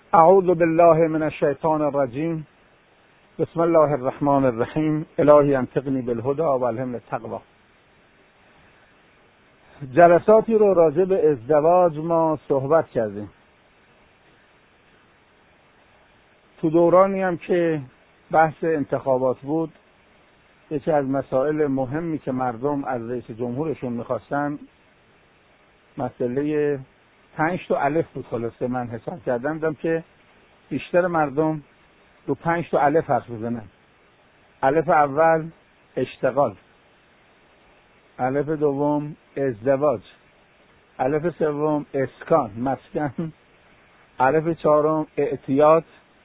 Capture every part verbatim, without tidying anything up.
اعوذ بالله من الشیطان الرجیم. بسم الله الرحمن الرحیم. الهی انطقنی بالهدی و الهمنی التقوی. جلساتی رو راجع به ازدواج ما صحبت کردیم. تو دورانی هم که بحث انتخابات بود، یکی از مسائل مهمی که مردم از رئیس جمهورشون میخواستن مسئله پنج تا الف بود. خلاصه من حساب کردم دیدم که بیشتر مردم رو پنج تا الف حرف بزنن. الف اول اشتغال، الف دوم ازدواج، الف سوم اسکان مسکن، الف چهارم اعتیاد،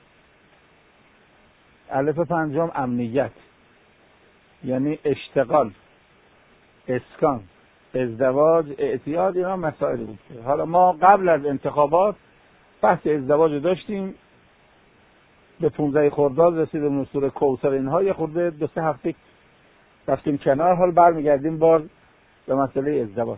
الف پنجم امنیت. یعنی اشتغال، اسکان، ازدواج، اعتیاد، اینا مسائل بود. حالا ما قبل از انتخابات بحث ازدواج داشتیم، به پونزده خرداد رسیدیم به سوره کوثر. اینها یه خورده دو سه هفته رفتیم کنار، حال برمیگردیم باز به مسئله ازدواج.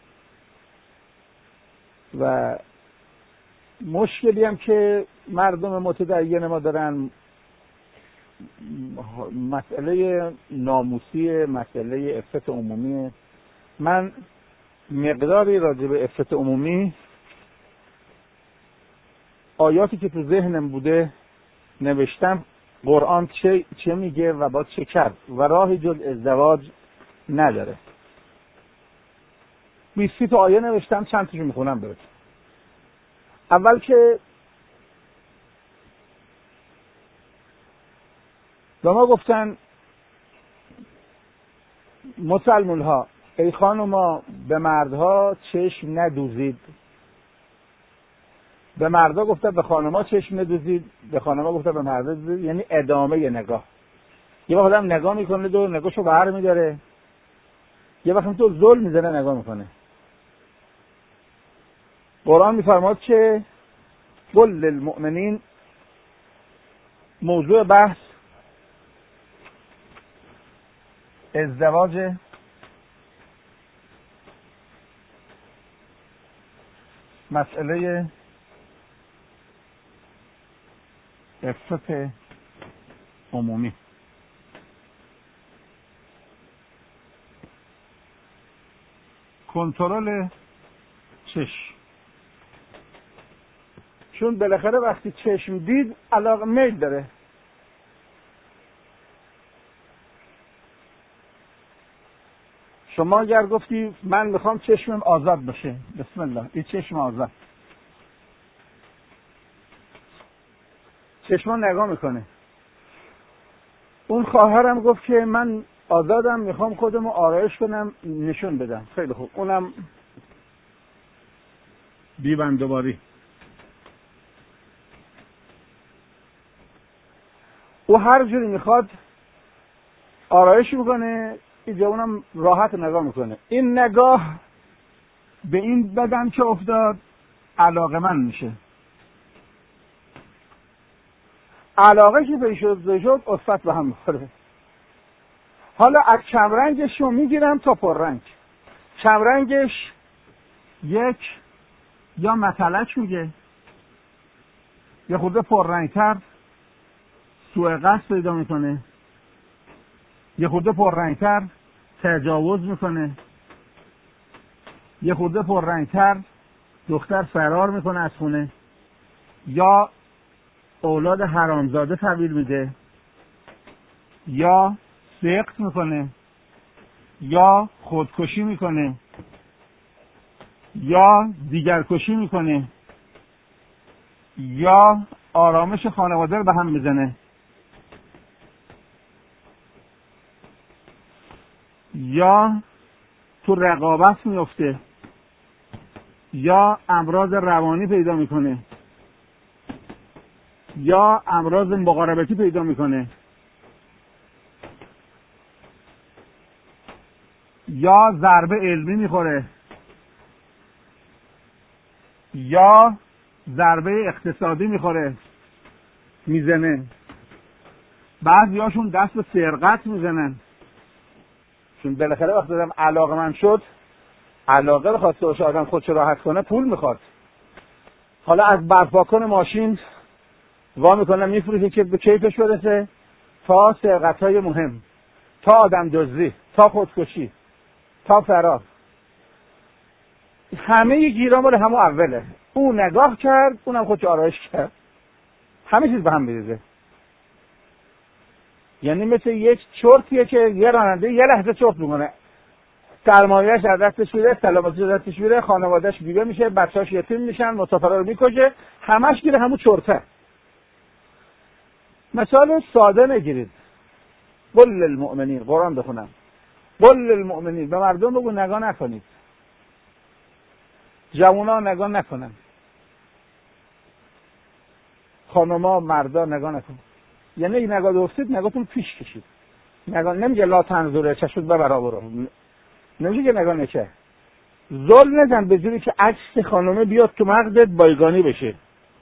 و مشکلی هم که مردم متدین ما دارن، مسئله ناموسی، مسئله عفت عمومی. من مقداری راجع به عفت عمومی آیاتی که تو ذهنم بوده نوشتم، قرآن چه چه میگه و با چه کرد و راهی جز ازدواج نداره. بیست تا آیه نوشتم، چند تاشو میخونم برات. اول که به ما گفتن مسلمون ها، ای خانوما به مردها چشم ندوزید. به مردا گفتن به خانوما چشم ندوزید، به خانوما گفتن به مردا دوزید. یعنی ادامه نگاه. یه وقت آدم نگاه میکنه دو نگاهشو بر میداره، یه وقت تو ظلم میزنه نگاه میکنه. قرآن میفرماد که قل للمؤمنین، موضوع بحث ازدواج، مسئله عفت عمومی. کنترل چشم، چون بالاخره وقتی چشم دید علاقه میل داره. شما اگر گفتی من میخوام چشمم آزاد باشه، بسم الله، این چشم آزاد، چشما نگاه میکنه. اون خواهرم گفت که من آزادم، میخوام خودمو آرایش کنم، نشون بدم. خیلی خوب، اونم بی‌بندوباری. او هر جوری میخواد آرایش میکنه، اینجا اونم راحت نگاه میکنه. این نگاه به این بدن که افتاد علاقه‌مند میشه. علاقه که پیش شد شد اصفت به هم میخوره. حالا از کمرنگش رو میگیرم تا پررنگ. کمرنگش یک یا متلک میگه، یه خورده پررنگتر سوء قصد پیدا میکنه، یه خورده پررنگتر تجاوز میکنه، یه خورده پررنگتر دختر فرار میکنه از خونه، یا اولاد حرامزاده تحویل میده، یا سقط میکنه، یا خودکشی میکنه، یا دیگرکشی میکنه، یا آرامش خانواده رو به هم میزنه، یا تو رقابت میفته، یا امراض روانی پیدا میکنه، یا امراض مقاربتی پیدا میکنه، یا ضربه علمی میخوره، یا ضربه اقتصادی میخوره میزنه. بعضیاشون دست به سرقت میزنن، چون بالاخره وقتی آدم علاقه‌مند شد، علاقه رو خواسته باشه آدم خودش راحت کنه، پول میخواد. حالا از برپا کن ماشین وا میکنه میفروشه که به کیفش برسه، تا سرقت‌های مهم، تا آدم دزدی، تا خودکشی، تا فرار. همه گیرا مال همون اوله. اون نگاه کرد، اونم خودش آرایش کرد، همه چیز به هم میریزه. یعنی مثل یک چرتیه که یه راننده یه لحظه چرت میکنه، سرمایه‌اش از دستش میره، سلامتیش از دستش میره، خانواده‌اش بیوه میشه، بچه‌اش یتیم میشن، مسافرا رو میکشه، همش گیر همون چرته. مثال ساده نگیرید. قل للمؤمنین، قرآن بخونم. قل للمؤمنین، به مردم بگو نگاه نکنید. جوونا نگاه نکنن. خانوما مردا نگاه نکنن. یعنی نگاه دوستید نگاهتون پیش کشید. نگاه نمیگه لا تنظره چشمت ببرا برو. نمیگه نگاه نکه. زل نزن به جوری که عکس خانومه بیاد تو مغزت بایگانی بشه.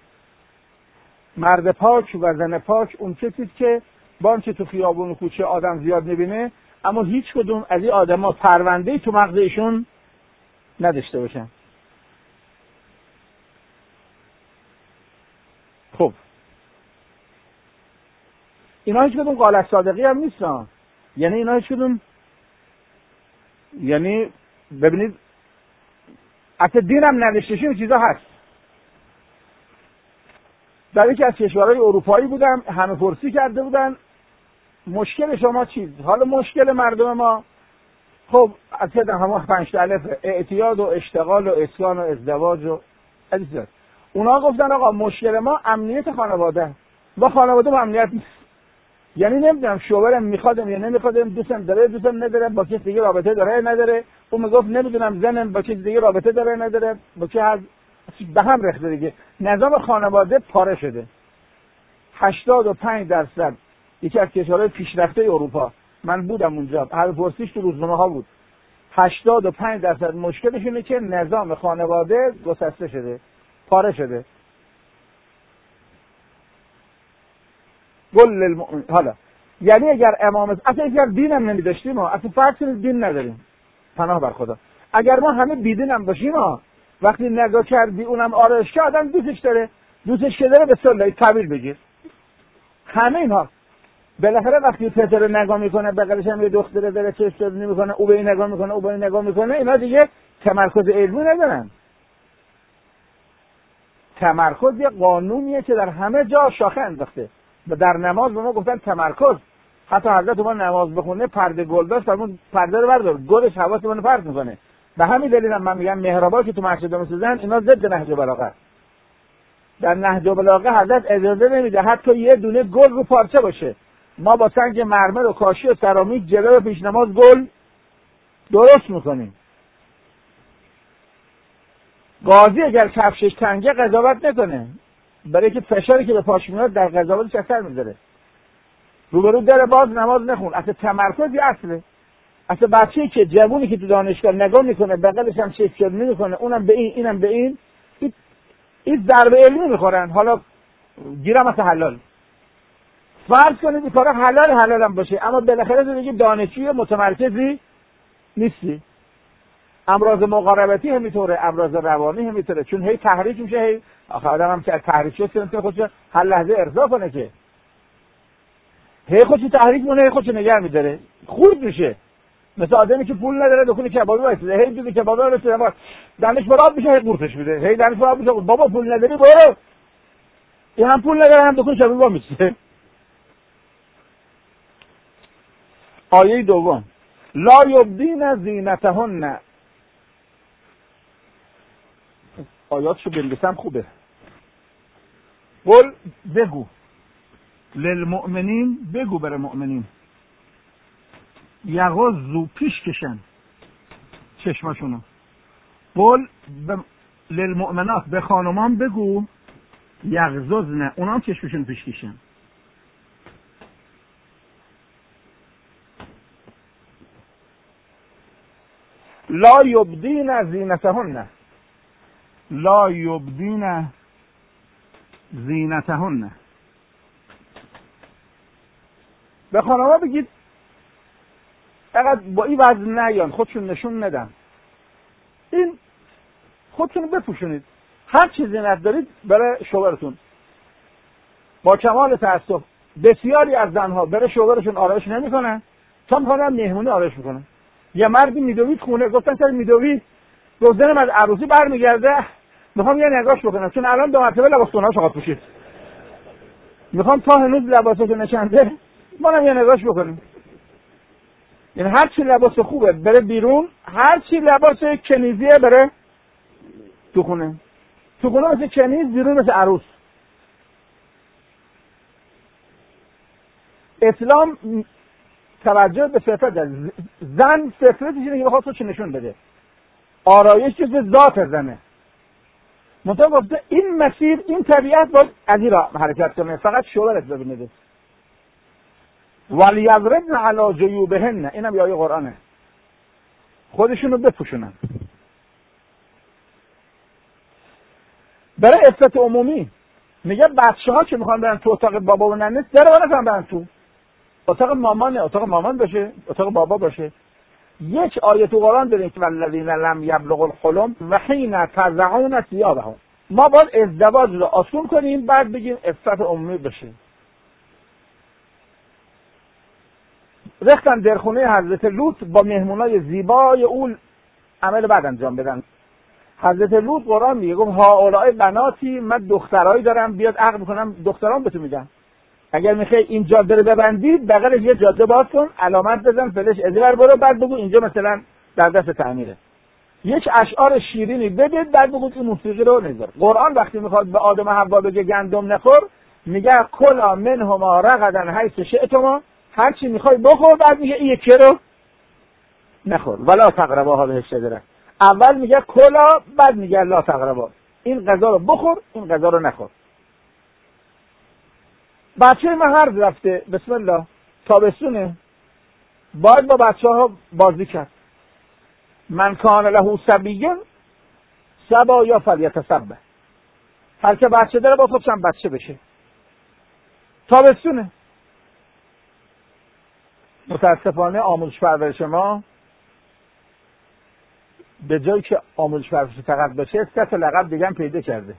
مرد پاک و زن پاک اون کسی که با اینکه تو خیابون و کوچه آدم زیاد میبینه، اما هیچ کدوم از این آدما پرونده‌ای تو مغز ایشون نداشته باشن. خب اینا هیچ کدوم قالت صادقی هم نیستن. یعنی اینا هیچ کدوم، یعنی ببینید اصلا دین هم نوشتشی این چیزا هست. در یکی از کشورهای اروپایی بودم، همه پرسی کرده بودن مشکل شما چیست؟ حالا مشکل مردم ما خب اصلا همه پنج تا الف، اعتیاد و اشتغال و اسکان و ازدواج و ازدواج. اونا گفتن آقا مشکل ما امنیت خانواده، با خانواده با امنیت نیست. یعنی نمیدونم شوهرم میخوادم یا نمیخوادم، دوستم داره دوستم نداره، با کسی دیگه رابطه داره نداره. اون میگفت نمیدونم زنم با کسی دیگه رابطه داره نداره، با کی هست به هم ریخته دیگه. نظام خانواده پاره شده. هشتاد و پنج درصد یکی از کشورهای پیشرفته اروپا، من بودم اونجا، هر پرسیش تو روزنامه ها بود، هشتاد و پنج درصد مشکلش اینه که نظام خانواده گسسته شده، پاره شده. قل للمؤمنین. حالا یعنی اگر امام اصلا اگر دین هم نمی‌داشتیم، ما اصلا فرض کنید دین نداریم، پناه بر خدا، اگر ما همه بیدین هم باشیم، ما وقتی نگاه کردی اونم آرایش که آدم دوستش داره، دوستش که داره به سلای تعبیر بگیر. همه اینها بالاخره وقتی پدر نگاه میکنه، بغلش هم یه دختره داره چه استفاده نمیکنه، او به این نگاه میکنه، او به این نگاه میکنه، اینا دیگه تمرکز علمی ندارن. تمرکز یه قانونیه که در همه جا شاخه انداخته. در نماز به ما گفتن تمرکز. حتی حضرت ما نماز بخونه پرده گل داشت، فرمود پرده رو بردار، گلش حواس منو پرت میکنه. به همین دلیل هم من میگم محرابا که تو مسجد میسازن اینا ضد نهج بلاغه. در نهج بلاغه حضرت اجازه نمیده حتی یه دونه گل رو پارچه باشه. ما با سنگ مرمر و کاشی و سرامیک جلوی پیش نماز گل درست میکنیم. قاضی اگر کفشش تنگه قضاوت نکنه، برای که فشاری که به پاش میاد در قضاوتش اثر میذاره. روبرو در باز نماز نخون. اصلا تمرکزی اصله. اصلا بچه‌ای که جوونی که تو دانشگاه نگاه میکنه، بغلش هم چک کرد میکنه، اونم به این اینم به این، این, این ضربه علمی میخورن. حالا گیرم اصلا حلال. فرض کنید این کارا حلال حلال هم باشه، اما بالاخره تو دیگه دانشجوی متمرکزی نیستی. امراض مقاربتی همینطوره، امراض روانی همینطوره، چون هی تحریک میشه، هی آخه آدم هم که تحریک شد که خودش هر لحظه ارضا کنه، که هی خودش تحریک مونه، هی خودش نگه میداره، خورد میشه. مثل آدمی که پول نداره دکون کبابی وایساده، هی دیگه کبابی رو بده، دانش براب میشه، هی قورتش میده، هی دانش براب میشه، بابا پول نداری برو. این هم پول نداره هم دکون کبابی وا میشه. آیه دوم، لا یبدین زینتهن. آیاتشو بنویسم خوبه. قل بگو للمؤمنین، بگو برای مؤمنین، یغضوا پیش کشن چشماشونو. قل ب... للمؤمنات، به خانمان بگو یغضضن، اونا هم چشمشون پیش کشن. لا یبدین زینتهن، لا یبدین زینتهن. به خانم‌ها بگید فقط با این وزن نیان، خودشون نشون ندن، این خودتون بپوشونید، هر چی زینت دارید برای شوهرتون. با کمال تأسف بسیاری از زنها برای شوهرشون آرایش نمیکنن، تا میخوان مهمونی آرایش میکنن. یه مردی میدوید خونه، گفتن که میدوید روزنم از عروسی برمیگرده، میخوام یه نگاش بکنم، چون الان دو مرتبه لباس خونه‌اش خواهد پوشید، میخوام تا هنوز لباساشو نشنده منم یه نگاش بکنیم. یعنی هر چی لباس خوبه بره بیرون، هر چی لباس کنیزیه بره تو خونه. تو خونه مثل کنیز، بیرون مثل عروس. اسلام توجه به فطرت داره. زن فطرتش اینه که بخواد خودش نشون بده، آرایش جز ذات زنه. منطقه گفته این مسیر، این طبیعت باید از این را حرکت کنه، فقط شوهرت ببینه. وَلْيَضْرِبْنَ عَلَى جُیوبِهِنَّ، اینم یه آیه قرآنه، خودشونو بپوشونن. برای عفت عمومی میگه بچه ها که میخوان برن تو اتاق بابا و ننه، در واقع نفهم برن تو اتاق مامانه، اتاق مامان باشه، اتاق بابا باشه. یک آیه تو قرآن داریم که والذین لم یبلغوا الحلم و حین تضعون ثیابهم. ما باید ازدواج رو آسون کنیم، بعد بگیم عفت عمومی بشه. رختن در خونه حضرت لوط با مهمونای زیبای اول عمل بعد انجام بدن. حضرت لوط قرآن میگه گفت هؤلاء بناتی، من دخترایی دارم، بیاد عقد میکنم دخترام بهتون میدم. اگر میخوای این جاده رو ببندید بغلش یه جاده باز کن، علامت بزن، فلش ادور برو، بعد بگو اینجا مثلا در دست تعمیره. یک اشعار شیرینی بدید، بعد بگو این موسیقی رو نذار. قرآن وقتی میخواد به آدم و حوا بگه گندم نخور، میگه کلا منهما رغدا حیث شئتما، هر چی میخوای بخور، بعد میگه این یکی رو نخور. ولا تقربا هذه الشجره. اول میگه کلا، بعد میگه لا تقربا، این غذا رو بخور، این غذا رو نخور. بچه من هر رفته بسم الله تابستونه، باید با بچه ها بازی کرد. من کان له صبیٌ صبا یا فلیتسبح، هر که بچه داره با خودش هم بچه بشه. تابستونه. متاسفانه آموزش پرورش ما به جایی که آموزش پرورش فقط بشه، سه تا لقب دیگه هم پیدا کرده.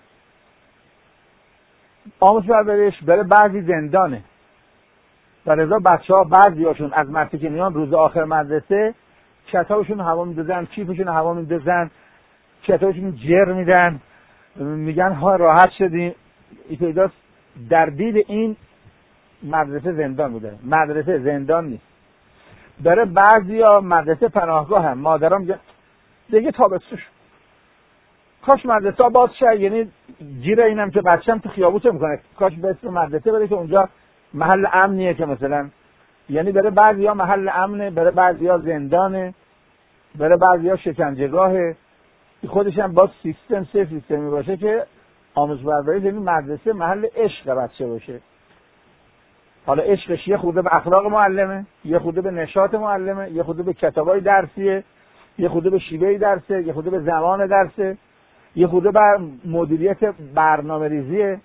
آموزش پرورش برای بعضی زندانه، و لذا بچه ها بعضی هاشون از مرتی که میان روز آخر مدرسه کتابشون هوا میدازن، کیفشون هوا میدازن، کتابشون جر میدن، میگن ها راحت شدیم. این پیداست در دید این مدرسه زندان بوده. مدرسه زندان نیست. برای بعضی ها مدرسه پناهگاه هم. مادرها میگن دیگه تابستون کاش مدرسه باز شه، یعنی جیر اینم که بچه‌م تو خیابون چه میکنه، کاش به اسم مدرسه بره که اونجا محل امنیه، که مثلا یعنی برای بعضیا محل امنه، برای بعضیا زندانه، برای بعضیا شکنجهگاهه. خودش هم باز سیستم سه سیستمی باشه که آموزش پرورش یعنی مدرسه محل عشق بچه باشه. حالا عشقش یه خورده به اخلاق معلمه، یه خورده به نشاط معلمه، یه خورده به کتابای درسیه، یه خورده به شیوه درسه، یه خورده به زمان درسه، یه خورده بر مدیریت برنامه ریزیه.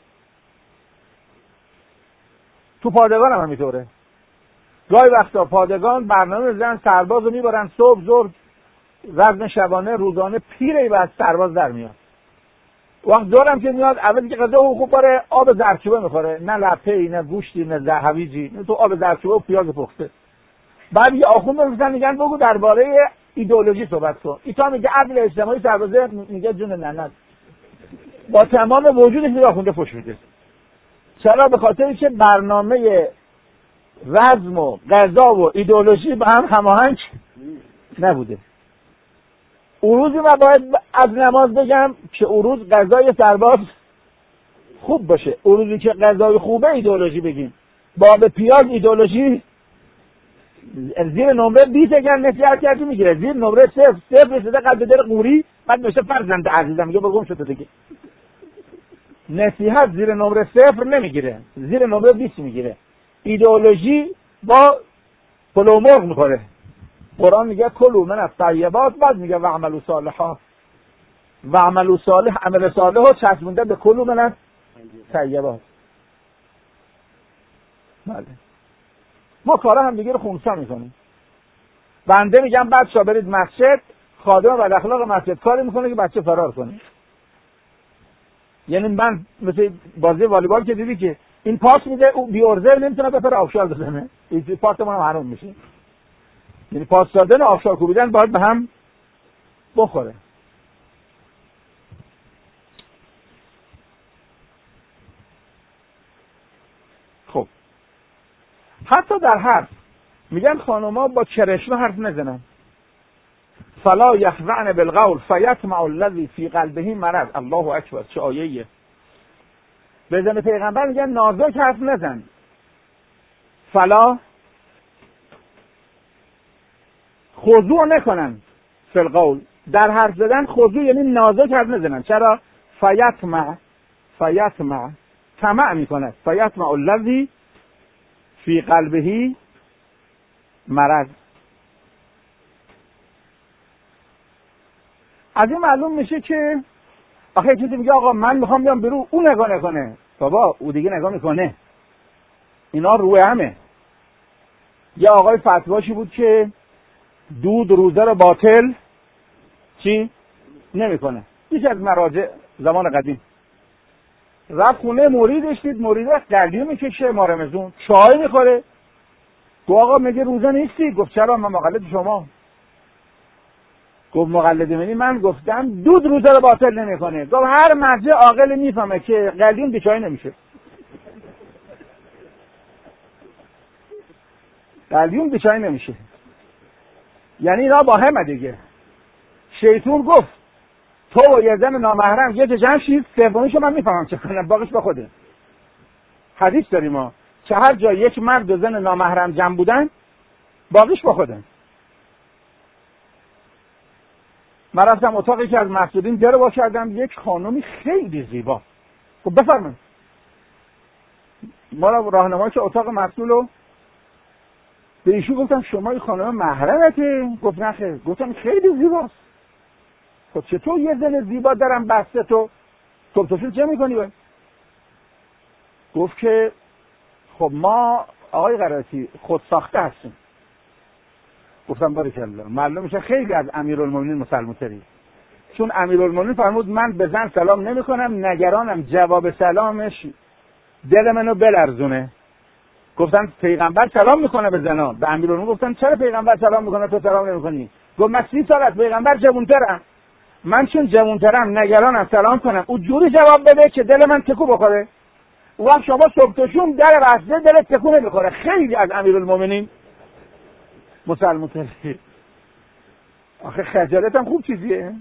تو پادگان هم همینطوره. گاهی وقتا پادگان برنامه ریزن، سرباز رو میبرن صبح ظهر وزن شبانه روزانه، پیری بعد سرباز در میاد. وقت دارم که میاد اولی که غذا خوب باره آب زردچوبه میخوره، نه لپه‌ای نه گوشتی نه زهویجی، نه تو آب زردچوبه و پیاز پخته. بعد یه آخوند میگن میگن بگو درباره ایدئولوژی صحبت کن. ایتا میگه عدل اجتماعی، سربازه میگه جون ننت. با تمام وجودش میگه آخونده فوش میده. چرا؟ به خاطر که برنامه رزم و غذا و ایدئولوژی با هم هماهنگ نبوده. اروزی من باید از نماز بگم که اروز غذای سرباز خوب باشه. اروزی که غذای خوبه ایدئولوژی بگیم. با به پیاز ایدئولوژی زیر نمره بیست اگر نصیحت کردی میگیره، زیر نمره صفر صفر رسیده قلب در قوری، بعد میشه فرزند عزیزم میگه بگم شده دیگه. نصیحت زیر نمره صفر نمیگیره، زیر نمره بیست میگیره. ایدئولوژی با پلو مرغ میخوره. قرآن میگه کلوا من الطیبات، بعد میگه واعملوا صالحا. واعملوا صالح، عمل صالح رو چسبونده به کلوا من الطیبات. بله. ما کارا هم دیگه رو خونسا میکنیم. بنده میگم بچه‌ها برید مسجد، خادم بد اخلاق مسجد کاری میکنه که بچه فرار کنه. یعنی من مثل بازی والیبال که دیدی که این پاس میده، او بیورزر نمیتونه بپره آبشار بزنه، این پاس ما هم حرام میشه. یعنی پاس دادن و آبشار کوبیدن باید به هم بخوره. خب حتی در حرف میگن خانوما با چرشمه حرف نزنن. فلا یخضعن بالقول فیطمع الذی فی قلبه مرض. الله اکبر، چه آیه‌ایه. به زن پیغمبر میگن نازک حرف نزن. فلا خضوع نکنن فی القول، در حرف زدن خضوع یعنی نازک حرف نزنن. چرا؟ فیطمع، فیطمع طمع میکنه. فیطمع الذی فی قلبه مرض. از این معلوم میشه که آخه کسی میگه آقا من میخوام بیام برو، او نگاه نکنه. بابا او دیگه نگاه میکنه، اینا روی همه. یه آقای فتواشی بود که دود روزه رو باطل چی؟ نمیکنه. یکی از مراجع زمان قدیم رفت خونه مریدش، دید مریده قلیون میکشه، مارمزون چای میخوره. گفت آقا میگه روزه نیستی؟ گفت چرا؟ من مقلد شما. گفت مقلد منی؟ من گفتم دود روزه رو باطل نمیکنه. گفت هر مرجع عاقل میفهمه که قلیون بیچای نمیشه. قلیون بیچای نمیشه. یعنی اینا با همه دیگه. شیطون گفت تو و یه زن نامحرم یه جمع شید، سومیشو من میفهمم چه کنم، باقیش به خوده. حدیث داریم ما که هر جا یک مرد و زن نامحرم جمع بودن باقیش به خوده. من رفتم اتاقی که از مسئولین در با کردم، یک خانمی خیلی زیبا. خب بفرمایید. ما را راهنمایی که اتاق مسئولو به ایشون گفتم شما این خانم محرمته؟ گفت نه خیر. گفتم خیلی زیباست. خب چطور یه زن زیبا درم بسته تو تو توشون چه میکنی باید؟ گفت که خب ما آقای قراتی خود ساخته هستیم. گفتم باریکالله، معلوم میشه خیلی از امیرالمومنین مسلمان‌تری. چون امیرالمومنین فرمود من به زن سلام نمیکنم، نگرانم جواب سلامش دل منو بلرزونه. گفتن پیغمبر سلام میکنه به زنان. به امیرالمومنین گفتن چرا پیغمبر سلام میکنه تو سلام نمیکنی؟ گفت من سی سال از پیغمبر جوانترم، من چون جوانترم نگرانم سلام کنم او جوری جواب بده که دل من تکو بخوره. وقت شما صبح توشون در بسته دل تکو نمیخوره. خیلی از امیرالمومنین مسلمان‌تری. آخه خجالت هم خوب چیزیه.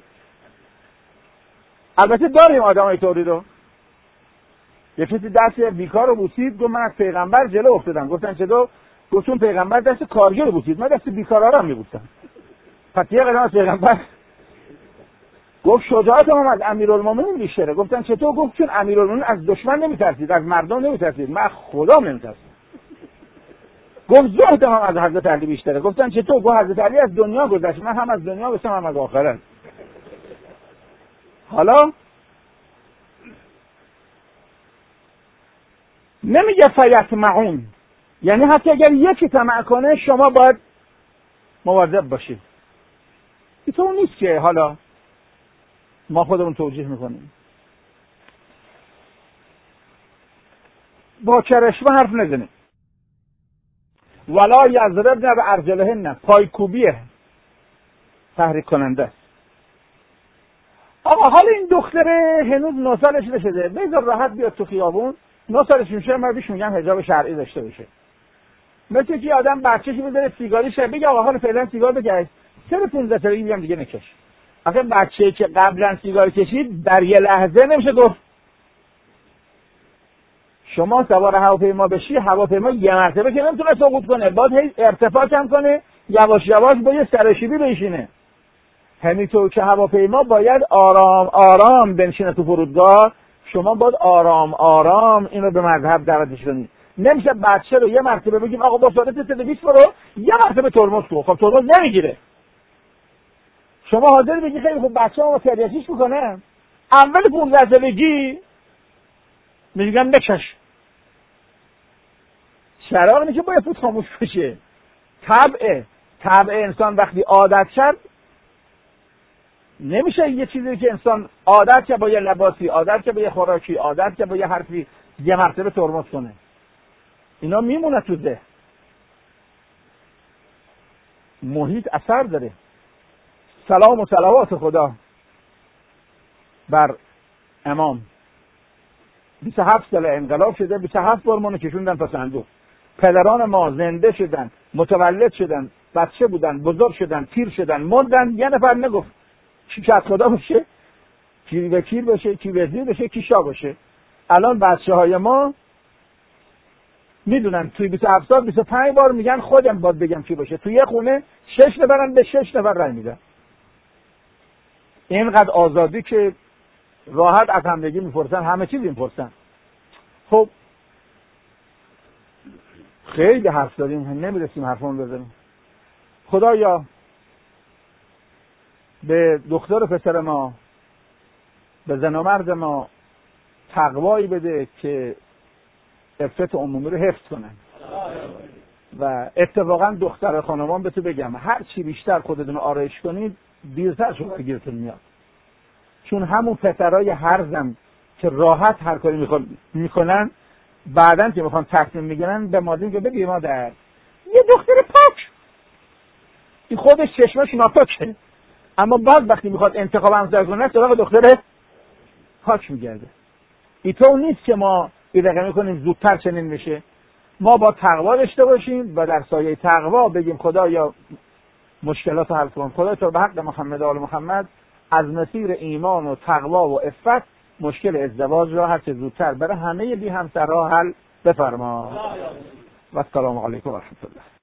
البته داریم آدمای طوری رو. یه کسی دست بیکار رو بوسید، گفت من از پیغمبر جلو افتادم. گفتن چطور؟ گفت چون پیغمبر دست کارگر رو بوسید، من دست بیکارا رو هم میبوسم. پس یه قدم از پیغمبر. گفت شجاعت هم از امیرالمومنین بیشتره. گفتن چطور؟ گفت چون امیرالمومنین از دشمن نمیترسید، از مردم نمیترسید، من خدا نمیترسم. گفت زهد هم از حضرت علی بیشتره. گفتن چطور؟ گفت حضرت علی از دنیا گذشت، من هم از دنیا گذشتم هم از آخرت. حالا نمیگه فیطمعون، یعنی حتی اگر یکی طمع کنه شما باید مواظب باشید. اینطور نیست که حالا ما خودمون توجیه میکنیم. با چرشمه حرف نزنید. ولا یضربن بارجلهن، پایکوبیه تحریک کننده است. آقا حالا این دختره هنوز نه سالش نشده، بذار راحت بیاد تو خیابون. نه سالش میشه من بهش میگم حجاب شرعی داشته باشه. مثل که آدم بچه‌شو میذاره سیگاری شه، بگه آقا حالا فعلا سیگار بکش، سر پانزده سالگی میگم دیگه نکش. آخه بچه‌ای که قبلا سیگار کشید در یه لحظه نمیشه گفت. شما سوار هواپیما بشی، هواپیما یه مرتبه که نمیتونه سقوط کنه، باید هی ارتفاع کم کنه، یواش یواش با یه سرشیبی بشینه. همینطور که هواپیما باید آرام آرام بنشینه تو فرودگاه، شما باید آرام آرام اینو به مذهب دعوتش کنید. نمیشه بچه رو یه مرتبه بگیم آقا با سرعت صد و بیست برو، یه مرتبه ترمز کو. خب ترمز نمیگیره. شما حاضر بگی خیلی خوب بچه ما تریاکیش میکنه، اول پونزده سالگی میگن نکش. چراغ نیست که باید فوت خاموش بشه. طبعه طبع انسان وقتی عادت شد نمیشه یه چیزی که انسان عادت که با یه لباسی، عادت که با یه خوراکی، عادت که با یه حرفی یه مرتبه ترمز کنه، اینا میمونه تو ده. محیط اثر داره. سلام و صلوات خدا بر امام. بیست و هفت سال انقلاب شده، بیست و هفت بار منو کشوندن تا صندوق. پدران ما زنده شدن، متولد شدن، بچه بودن، بزرگ شدن، پیر شدن، مردن. یه نفر نگفت کی که از خدا باشه، کی وکیل باشه، کی وزیر باشه، کی شاه باشه. الان بچه های ما میدونن توی بیست و هفت سال بیست و پنج بار میگن خودم باید بگم کی باشه. توی یه خونه شش نفرن به شش نفر رای میدن. اینقدر آزادی که راحت از همدیگه میپرسن، همه چیز میپرسن. خب خیلی حرف داریم، نمیرسیم حرفمون بزنیم. خدایا به دختر و پسر ما، به زن و مرد ما تقوایی بده که عفت عمومی رو حفظ کنن. و اتفاقا دختر خانمان به تو بگم، هر چی بیشتر خودتون آرایش کنید دیرتر شما گیرتون میاد. چون همون پسرای هرزم که راحت هر کاری میکنن، بعدن که میخوان تصمیم میگیرن به مادر که بگی مادر یه دختر پاک، این خودش چشمش ناپاکه، اما بعد وقتی میخواد انتخاب همسر کنه سراغ دختر پاک میگرده. اینطور نیست که ما بیدقه میکنیم زودتر چنین بشه. ما با تقوا داشته باشیم و در سایه تقوا بگیم خدایا مشکلات حل کن. خدایا تو به حق محمد و آل محمد از مسیر ایمان و تقوا و عفت مشکل ازدواج را هر چه زودتر برای همه بی همسرها حل بفرما. و السلام علیکم و رحمت الله.